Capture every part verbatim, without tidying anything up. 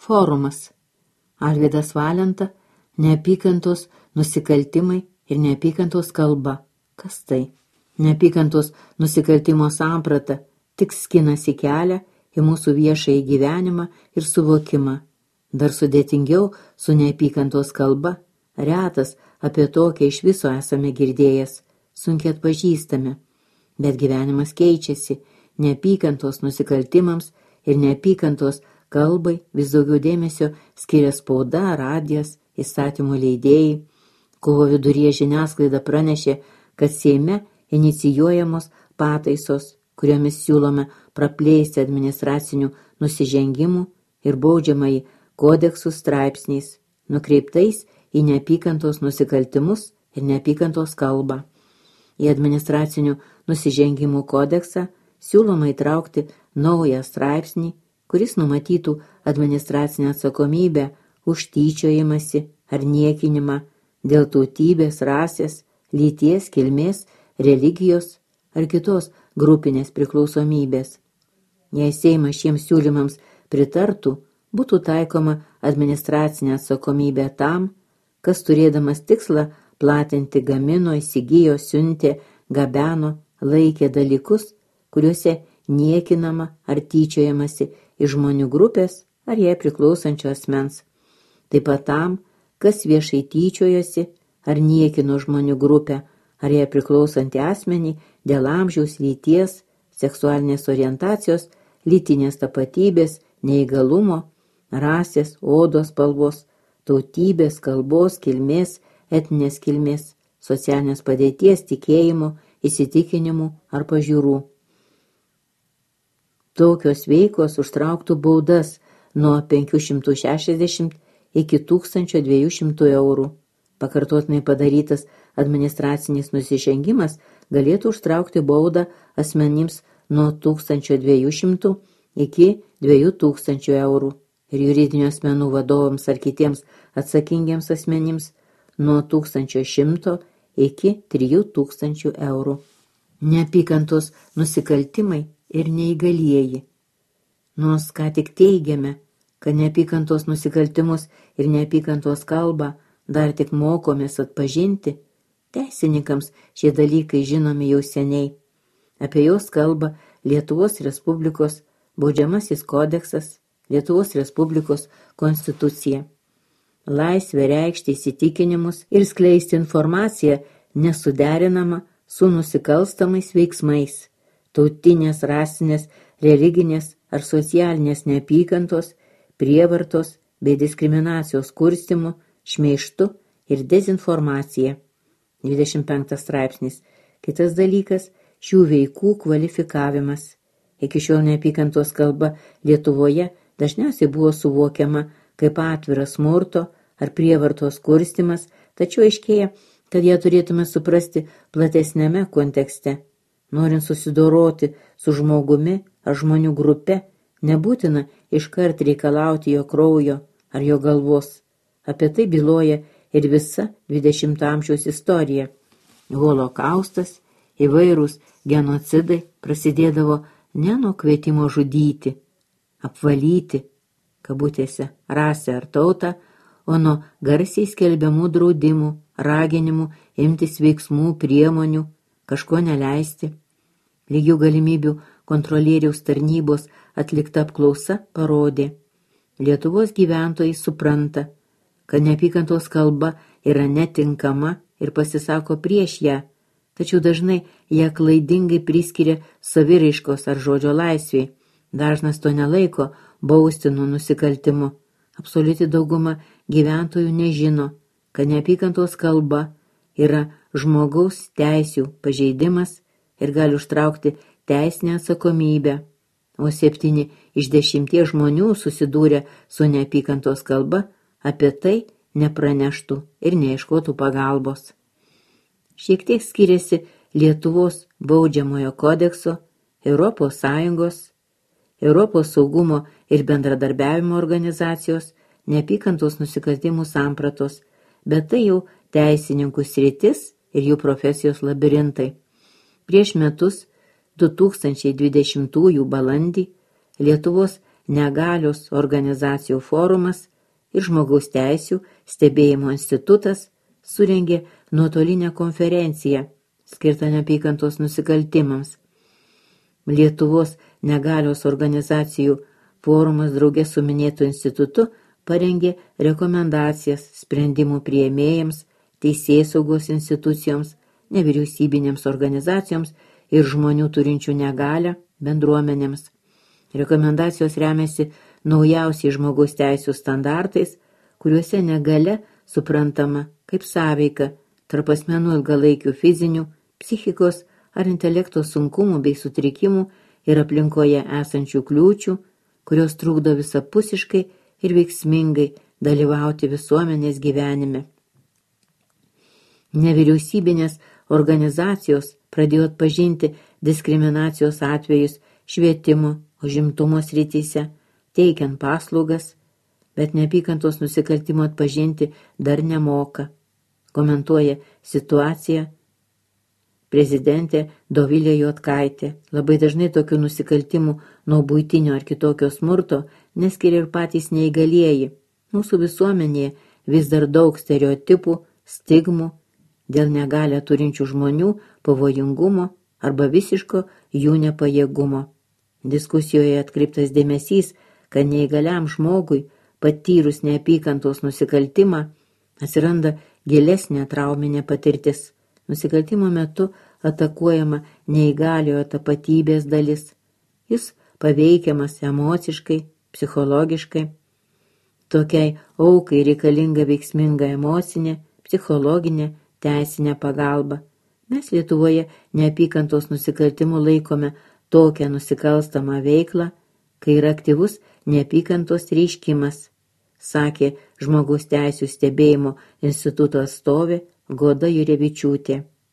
Forumas. Alvydas Valenta, neapykantos nusikaltimai ir neapykantos kalba. Kas tai? Neapykantos nusikaltimo samprata tik skinasi kelią į mūsų viešąjį gyvenimą ir suvokimą. Dar sudėtingiau su neapykantos kalba. Retas apie tokią iš viso esame girdėjęs, sunkiai atpažįstame. Bet gyvenimas keičiasi, neapykantos nusikaltimams ir neapykantos kalbai vis daugiau dėmesio skiria spauda, radijas, įstatymų leidėjai. Kovo viduryje žiniasklaida pranešė, kad Seime inicijuojamos pataisos, kuriomis siūlome praplėsti administracinių nusižengimų ir baudžiamąjį kodeksų straipsniais, nukreiptais į neapykantos nusikaltimus ir neapykantos kalbą. Į administracinių nusižengimų kodeksą siūloma įtraukti naują straipsnį, kuris numatytų administracinę atsakomybę už tyčiojimąsi ar niekinimą dėl tautybės, rasės, lyties, kilmės, religijos ar kitos grupinės priklausomybės. Jei Seimas šiems siūlymams pritartų, būtų taikoma administracinė atsakomybė tam, kas turėdamas tikslą platinti gamino, įsigijo, siuntė, gabeno, laikė dalykus, kuriuose niekinama ar tyčiojamasi iš žmonių grupės ar jai priklausančio asmens. Taip pat tam, kas viešai tyčiojosi ar niekino žmonių grupę ar jai priklausantį asmenį dėl amžiaus, lyties, seksualinės orientacijos, lytinės tapatybės, neįgalumo, rasės, odos spalvos, tautybės, kalbos, kilmės, etninės kilmės, socialinės padėties, tikėjimo, įsitikinimų ar pažiūrų. Tokios veikos užtrauktų baudas nuo penkių šimtų šešiasdešimt iki tūkstančio dviejų šimtų eurų. Pakartotinai padarytas administracinis nusižengimas galėtų užtraukti baudą asmenims nuo tūkstančio dviejų šimtų iki dviejų tūkstančių eurų ir juridinių asmenų vadovams ar kitiems atsakingiems asmenims nuo tūkstančio šimto iki trijų tūkstančių eurų. Neapykantos nusikaltimai ir neįgalieji. Nors ką tik teigiame, kad neapykantos nusikaltimus ir neapykantos kalbą dar tik mokomės atpažinti, teisininkams šie dalykai žinomi jau seniai. Apie juos kalba Lietuvos Respublikos baudžiamasis kodeksas, Lietuvos Respublikos konstitucija. Laisvė reikšti įsitikinimus ir skleisti informaciją nesuderinama su nusikalstamais veiksmais, tautinės, rasinės, religinės ar socialinės neapykantos, prievartos bei diskriminacijos kurstymu, šmeižtu ir dezinformacija. dvidešimt penktas straipsnis. Kitas dalykas – šių veikų kvalifikavimas. Iki šiol neapykantos kalba Lietuvoje dažniausiai buvo suvokiama kaip atviras smurto ar prievartos kurstymas, tačiau aiškėja, kad ją turėtume suprasti platesnėme kontekste. Norint susidoroti su žmogumi ar žmonių grupe, nebūtina iškart reikalauti jo kraujo ar jo galvos. Apie tai byloja ir visa dvidešimto amžiaus istorija. Holokaustas, įvairūs genocidai prasidėdavo ne nuo kvietimo žudyti, apvalyti, kabutėse, rasę ar tautą, o nuo garsiai skelbiamų draudimų, raginimų imtis veiksmų, priemonių, kažko neleisti. Lygių galimybių kontrolieriaus tarnybos atlikta apklausa parodė. Lietuvos gyventojai supranta, kad neapykantos kalba yra netinkama ir pasisako prieš ją, tačiau dažnai ją klaidingai priskiria saviraiškos ar žodžio laisvei. Dažnas to nelaiko baustinu nusikaltimu. Absoliuti dauguma gyventojų nežino, kad neapykantos kalba yra žmogaus teisių pažeidimas ir gali užtraukti teisinę atsakomybę, o septyni iš dešimties žmonių susidūrę su neapykantos kalba apie tai nepraneštų ir neieškotų pagalbos. Šiek tiek skiriasi Lietuvos baudžiamojo kodekso, Europos Sąjungos, Europos saugumo ir bendradarbiavimo organizacijos, neapykantos nusikaltimų sampratos, bet tai jau teisininkų sritis ir jų profesijos labirintai. Prieš metus, du tūkstančiai dvidešimtųjų balandį, Lietuvos negalios organizacijų forumas ir Žmogaus teisių stebėjimo institutas surengė nuotolinę konferenciją skirtą neapykantos nusikaltimams. Lietuvos negalios organizacijų forumas drauge su minėtu institutu parengė rekomendacijas sprendimų priėmėjams, teisėsaugos institucijoms, nevyriausybinėms organizacijoms ir žmonių turinčių negalią bendruomenėms. Rekomendacijos remiasi naujausiais žmogaus teisių standartais, kuriuose negalia suprantama kaip sąveika tarp asmenų ilgalaikių fizinių, psichikos ar intelekto sunkumų bei sutrikimų ir aplinkoje esančių kliūčių, kurios trukdo visapusiškai ir veiksmingai dalyvauti visuomenės gyvenime. Nevyriausybinės organizacijos pradėjo atpažinti diskriminacijos atvejus švietimo, užimtumo srityse, teikiant paslaugas, bet neapykantos nusikaltimo atpažinti dar nemoka. Komentuoja situaciją prezidentė Dovilė Juodkaitė. Labai dažnai tokių nusikaltimų nuo buitinio ar kitokio smurto neskiria ir patys neįgalieji. Mūsų visuomenėje vis dar daug stereotipų, stigmų dėl negalią turinčių žmonių pavojingumo arba visiško jų nepajėgumo. Diskusijoje atkreiptas dėmesys, kad neįgaliam žmogui patyrus neapykantos nusikaltimą atsiranda gilesnė trauminė patirtis. Nusikaltimo metu atakuojama neįgaliojo tapatybės dalis. Jis paveikiamas emociškai, psichologiškai. Tokiai aukai reikalinga veiksminga emocinė, psichologinė, teisinė pagalba. Mes Lietuvoje neapykantos nusikaltimų laikome tokią nusikalstamą veiklą, kai yra aktyvus neapykantos reiškimas, sakė Žmogaus teisių stebėjimo instituto atstovė Goda Jurevičiūtė.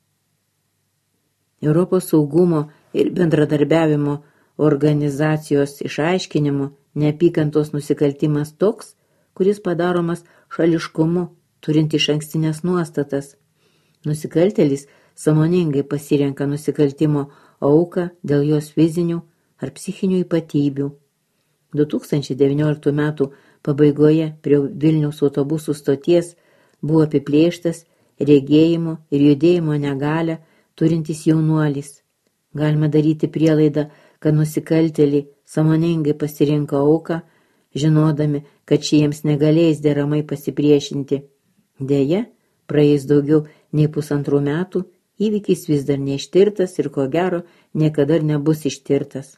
Europos saugumo ir bendradarbiavimo organizacijos išaiškinimu neapykantos nusikaltimas toks, kuris padaromas šališkumu, turint išankstinės nuostatas. Nusikaltėlis sąmoningai pasirenka nusikaltimo auką dėl jos fizinių ar psichinių ypatybių. du tūkstančiai devynioliktų metų pabaigoje prie Vilniaus autobusų stoties buvo apiplėštas regėjimo ir judėjimo negalią turintis jaunuolis. Galima daryti prielaidą, kad nusikaltėliai sąmoningai pasirinko auką, žinodami, kad ši jiems negalės deramai pasipriešinti. Deja, praėjus daugiau nei pusantrų metų, įvykis vis dar neištirtas ir ko gero niekada nebus ištirtas.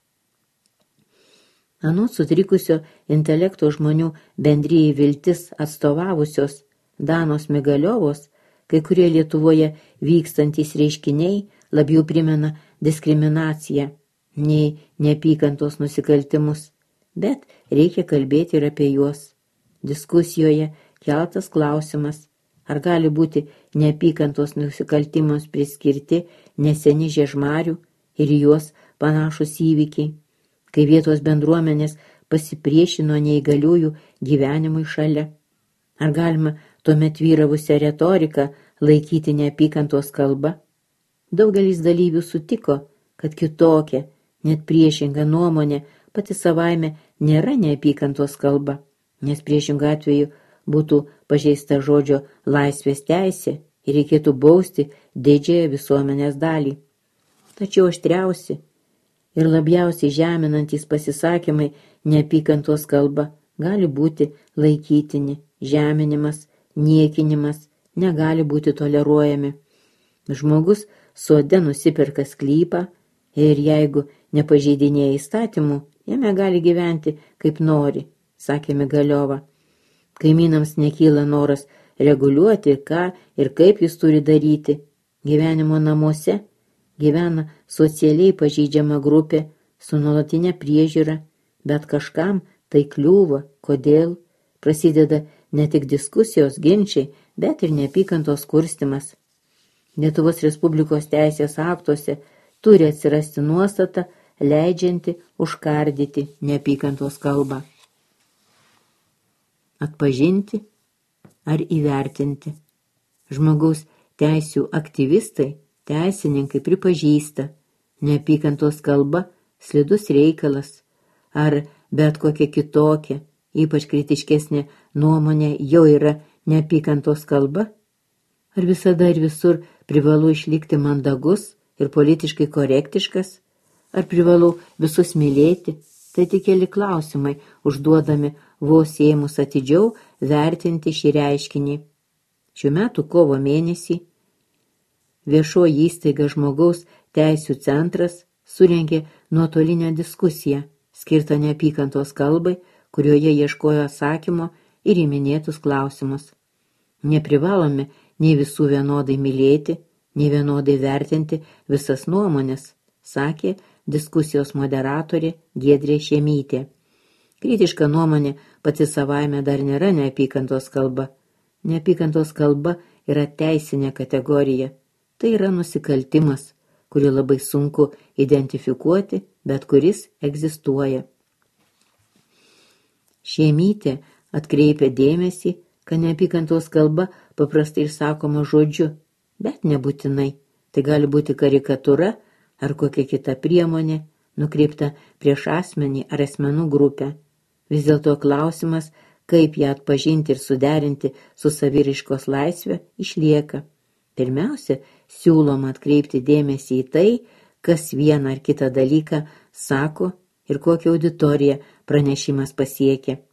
Anot sutrikusio intelekto žmonių bendrijai Viltis atstovavusios Danos Migaliovos, kai kurie Lietuvoje vykstantys reiškiniai labiau primena diskriminaciją nei neapykantos nusikaltimus, bet reikia kalbėti ir apie juos. Diskusijoje keltas klausimas, ar gali būti neapykantos nusikaltimams priskirti neseni Žiežmarių ir juos panašus įvykiai, kai vietos bendruomenės pasipriešino neįgaliųjų gyvenimui šalia. Ar galima tuomet vyravusią retoriką laikyti neapykantos kalba? Daugelis dalyvių sutiko, kad kitokia, net priešinga nuomonė pati savaime nėra neapykantos kalba, nes priešingų atveju būtų pažeista žodžio laisvės teisė ir reikėtų bausti didžiąją visuomenės dalį. Tačiau aštriausi ir labiausiai žeminantys pasisakymai neapykantos kalba gali būti laikytini, žeminimas, niekinimas negali būti toleruojami. Žmogus sode nusiperka sklypą ir jeigu nepažeidinėja įstatymų, jame gali gyventi kaip nori, sakė Migaliova. Kaimynams nekyla noras reguliuoti, ką ir kaip jis turi daryti. Gyvenimo namuose gyvena socialiai pažeidžiama grupė su nuolatinė priežiūra, bet kažkam tai kliūva, kodėl prasideda ne tik diskusijos, ginčiai, bet ir neapykantos kurstimas. Lietuvos Respublikos teisės aktuose turi atsirasti nuostata, leidžianti užkardyti neapykantos kalbą. Atpažinti ar įvertinti. Žmogaus teisių aktyvistai, teisininkai pripažįsta, neapykantos kalba slidus reikalas, ar bet kokia kitokia, ypač kritiškesnė nuomonė jau yra neapykantos kalba? Ar visada ir visur privalu išlikti mandagus ir politiškai korektiškas? Ar privalu visus mylėti? Tai tik keli klausimai, užduodami vos ėmus atidžiau vertinti šį reiškinį. Šių metų kovo mėnesį viešoji įstaiga Žmogaus teisių centras surengė nuotolinę diskusiją, skirtą neapykantos kalbai, kurioje ieškojo atsakymo ir į minėtus klausimus. Neprivalome nei visų vienodai mylėti, nei vienodai vertinti visas nuomonės, sakė diskusijos moderatorė Giedrė Šemytė. Kritiška nuomonė pati savaime dar nėra neapykantos kalba. Neapykantos kalba yra teisinė kategorija. Tai yra nusikaltimas, kurį labai sunku identifikuoti, bet kuris egzistuoja. Šemytė atkreipia dėmesį, kad neapykantos kalba paprastai išsakoma žodžiu, bet nebūtinai. Tai gali būti karikatūra ar kokia kita priemonė, nukreipta prieš asmenį ar asmenų grupę. Vis dėlto klausimas, kaip ją atpažinti ir suderinti su saviraiškos laisve, išlieka. Pirmiausia, siūloma atkreipti dėmesį į tai, kas vieną ar kitą dalyką sako ir kokią auditoriją pranešimas pasiekia.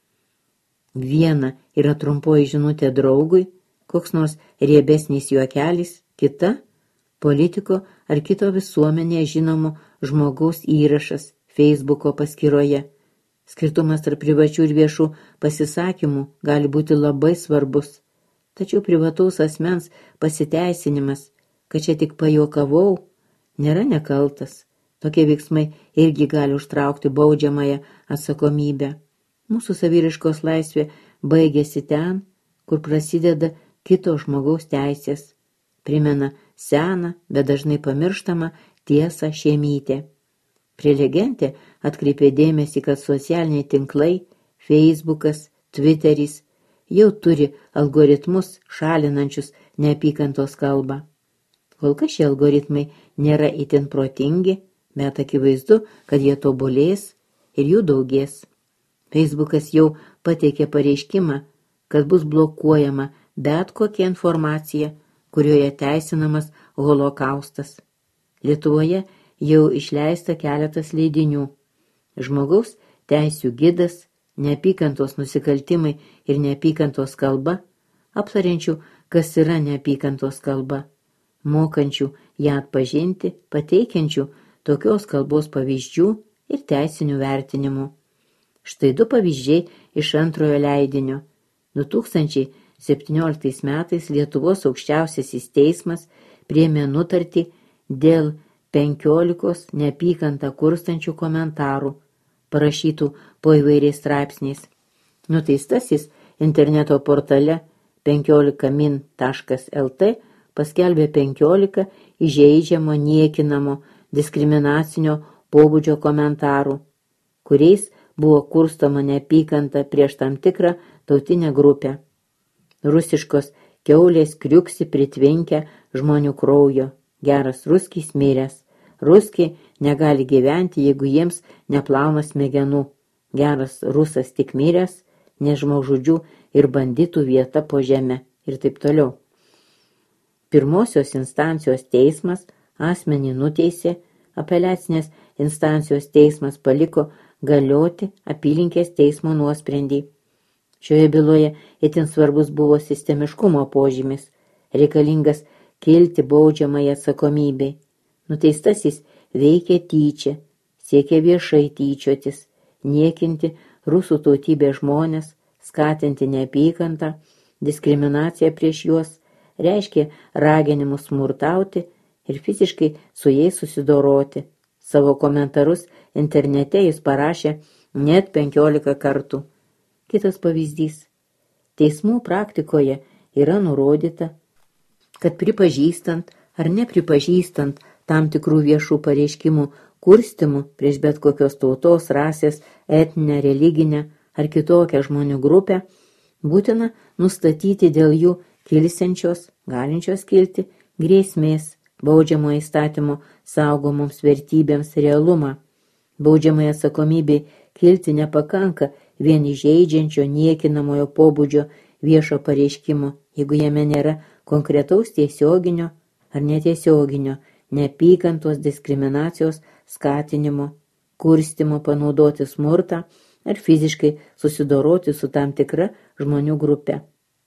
Viena yra trumpoji žinutė draugui, koks nors riebesnis juokelis, kita politiko ar kito visuomenėje žinomo žmogaus įrašas Facebooko paskyroje. Skirtumas tarp privačių ir viešų pasisakymų gali būti labai svarbus. Tačiau privataus asmens pasiteisinimas, kad čia tik pajuokavau, nėra nekaltas. Tokie veiksmai irgi gali užtraukti baudžiamąją atsakomybę. Mūsų saviraiškos laisvė baigėsi ten, kur prasideda kito žmogaus teisės. Primena seną, bet dažnai pamirštamą tiesą Šemytė. Prelegentė atkreipė dėmesį, kad socialiniai tinklai, Facebookas, Twitteris jau turi algoritmus šalinančius neapykantos kalbą. Kol kas šie algoritmai nėra itin protingi, bet akivaizdu, kad jie tobulės ir jų daugės. Facebookas jau pateikė pareiškimą, kad bus blokuojama bet kokia informacija, kurioje teisinamas holokaustas. Lietuvoje jau išleista keletas leidinių. Žmogaus teisių gidas, neapykantos nusikaltimai ir neapykantos kalba, aptariančių, kas yra neapykantos kalba, mokančių ją atpažinti, pateikiančių tokios kalbos pavyzdžių ir teisinių vertinimų. Štai du pavyzdžiai iš antrojo leidinio. du tūkstančiai septynioliktais metais Lietuvos aukščiausiasis teismas priėmė nutartį dėl penkiolikos neapykantą kurstančių komentarų, parašytų po įvairiais straipsniais. Nuteistasis interneto portale penkiolika min taškas el te paskelbė penkiolika įžeidžiamo, niekinamo, diskriminacinio pobūdžio komentarų, kuriais buvo kurstoma neapykanta prieš tam tikrą tautinę grupę. Rusiškos kiaulės kriuksi pritvinkę žmonių kraujo. Geras ruskis miręs. Ruskiai negali gyventi, jeigu jiems neplauna smegenų. Geras rusas tik miręs, nežmogžudžių ir banditų vieta po žeme ir taip toliau. Pirmosios instancijos teismas asmenį nuteisė, apeliacinės instancijos teismas paliko galioti apylinkės teismo nuosprendį. Šioje byloje itin svarbus buvo sistemiškumo požymis, reikalingas kilti baudžiamąją atsakomybei. Nuteistasis veikė tyčia, siekė viešai tyčiotis, niekinti rusų tautybės žmonės, skatinti neapykantą, diskriminaciją prieš juos, reiškė raginimus smurtauti ir fiziškai su jais susidoroti. Savo komentarus internete jis parašė net penkiolika kartų. Kitas pavyzdys. Teismų praktikoje yra nurodyta, kad pripažįstant ar nepripažįstant tam tikrų viešų pareiškimų kurstimu prieš bet kokios tautos, rasės, etninę, religinę ar kitokią žmonių grupę, būtina nustatyti dėl jų kilsiančios, galinčios kilti, grėsmės, baudžiamojo įstatymo saugomoms vertybėms realumą. Baudžiamoje atsakomybei kilti nepakanka vien įžeidžiančio, niekinamojo pobūdžio viešo pareiškimo, jeigu jame nėra konkretaus tiesioginio ar netiesioginio neapykantos, diskriminacijos skatinimo, kurstimo panaudoti smurtą ar fiziškai susidoroti su tam tikra žmonių grupe.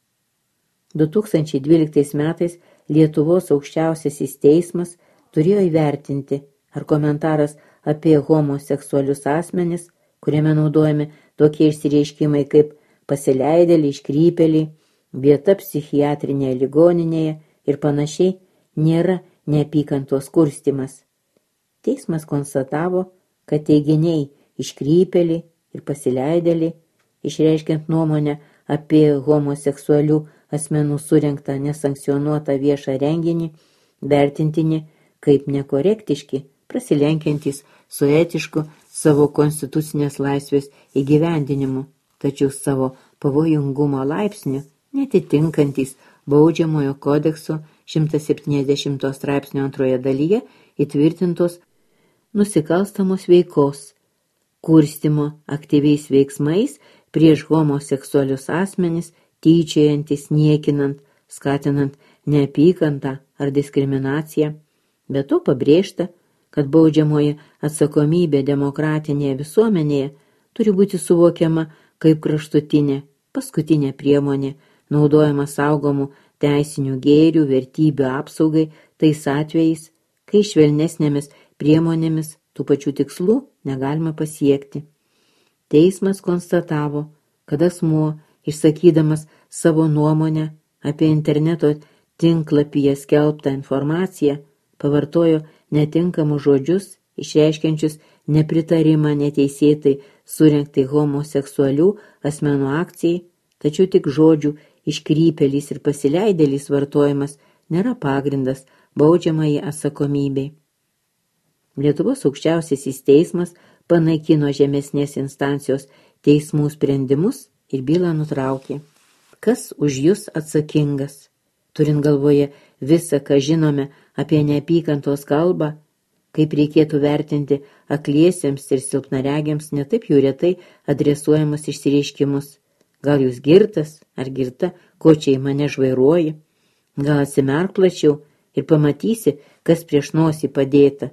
du tūkstančiai dvyliktais metais Lietuvos aukščiausiasis teismas turėjo įvertinti, ar komentaras apie homoseksualius asmenis, kuriame naudojami tokie išsireiškimai kaip pasileidėliai, iškrypėliai, vieta psichiatrinėje ligoninėje ir panašiai, nėra neapykantos kurstimas. Teismas konstatavo, kad teiginiai iškrypėliai ir pasileidėliai, išreiškiant nuomonę apie homoseksualių asmenų surengtą nesankcionuotą viešą renginį, vertintini kaip nekorektiški, prasilenkiantys su etišku savo konstitucinės laisvės įgyvendinimu, tačiau savo pavojingumo laipsniu netitinkantys Baudžiamojo kodekso šimtas septyniasdešimto straipsnio antroje dalyje įtvirtintos nusikalstamos veikos, kurstimo aktyviais veiksmais prieš homoseksualius asmenis, tyčiojantis, niekinant, skatinant neapykantą ar diskriminaciją. Be to pabrėžta, kad baudžiamoji atsakomybė demokratinėje visuomenėje turi būti suvokiama kaip kraštutinė, paskutinė priemonė, naudojama saugomų teisinių gėrių, vertybių apsaugai tais atvejais, kai švelnesnėmis priemonėmis tų pačių tikslų negalima pasiekti. Teismas konstatavo, kad asmuo, išsakydamas savo nuomonę apie interneto tinklapyje skelbtą informaciją, pavartojo netinkamus žodžius, išreiškiančius nepritarimą neteisėtai surengtai homoseksualių asmenų akcijai, tačiau tik žodžių iškrypėlys ir pasileidėlys vartojimas nėra pagrindas baudžiamajai atsakomybei. Lietuvos aukščiausiasis teismas panaikino žemesnės instancijos teismų sprendimus ir bylą nutraukė. Kas už jūs atsakingas? Turint galvoje visą, ką žinome apie neapykantos kalbą, kaip reikėtų vertinti akliesiems ir silpnaregiams netaip jau retai adresuojamus išsireiškimus. Gal jūs girtas ar girta, ko čia į mane žvairuoji? Gal atsimerk plačiau ir pamatysi, kas prieš nosį padėta.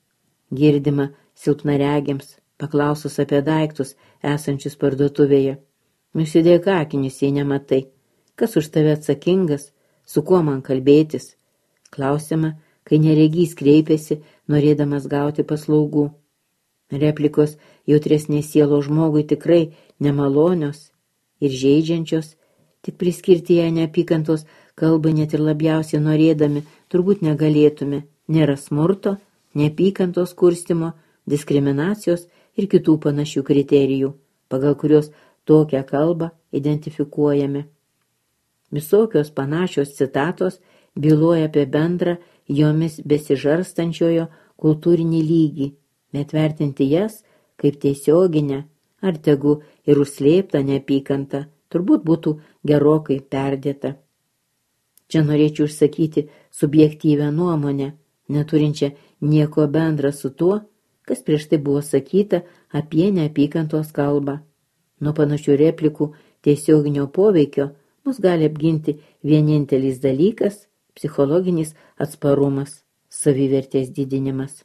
Girdima silpnaregiams, paklausus apie daiktus esančius parduotuvėje. Nusidėk akinius, jei nematai. Kas už tave atsakingas? Su kuo man kalbėtis? Klausiama, kai neregys kreipiasi, norėdamas gauti paslaugų. Replikos jautresnės sielos žmogui tikrai nemalonios ir žeidžiančios, tik priskirti ją neapykantos kalbai net ir labiausiai norėdami turbūt negalėtume. Nėra smurto, neapykantos kurstimo, diskriminacijos ir kitų panašių kriterijų, pagal kurios tokią kalbą identifikuojame. Visokios panašios citatos byloja apie bendrą jomis besižarstančiojo kultūrinį lygį, bet vertinti jas kaip tiesioginę ar tegu ir užslėptą neapykantą turbūt būtų gerokai perdėta. Čia norėčiau išsakyti subjektyvią nuomonę, neturinčią nieko bendra su tuo, kas prieš tai buvo sakyta apie neapykantos kalbą. Nuo panašių replikų tiesioginio poveikio mus gali apginti vienintelis dalykas – psichologinis atsparumas, savivertės didinimas.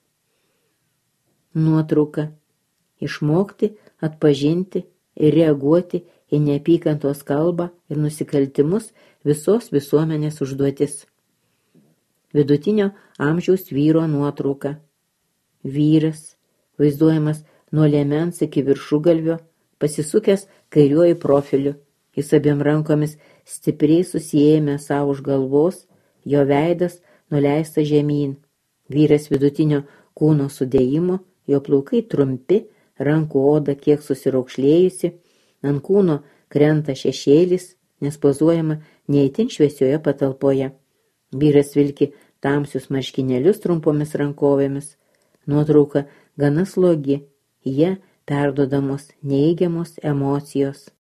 Nuotrauka. Išmokti, atpažinti ir reaguoti į neapykantos kalbą ir nusikaltimus visos visuomenės užduotis. Vidutinio amžiaus vyro nuotrauka. Vyras, vaizduojamas nuo liemens iki viršugalvio, pasisukęs kairiuoju profiliu, jis abiem rankomis stipriai susijėmė savo už galvos, jo veidas nuleistas žemyn. Vyras vidutinio kūno sudėjimo, jo plaukai trumpi, rankų oda kiek susiraukšlėjusi, ant kūno krenta šešėlis, nes pozuojama neįtin šviesioje patalpoje. Vyras vilki tamsius marškinėlius trumpomis rankovėmis. Nuotrauka gana slogi, jie perduodamos neigiamos emocijos.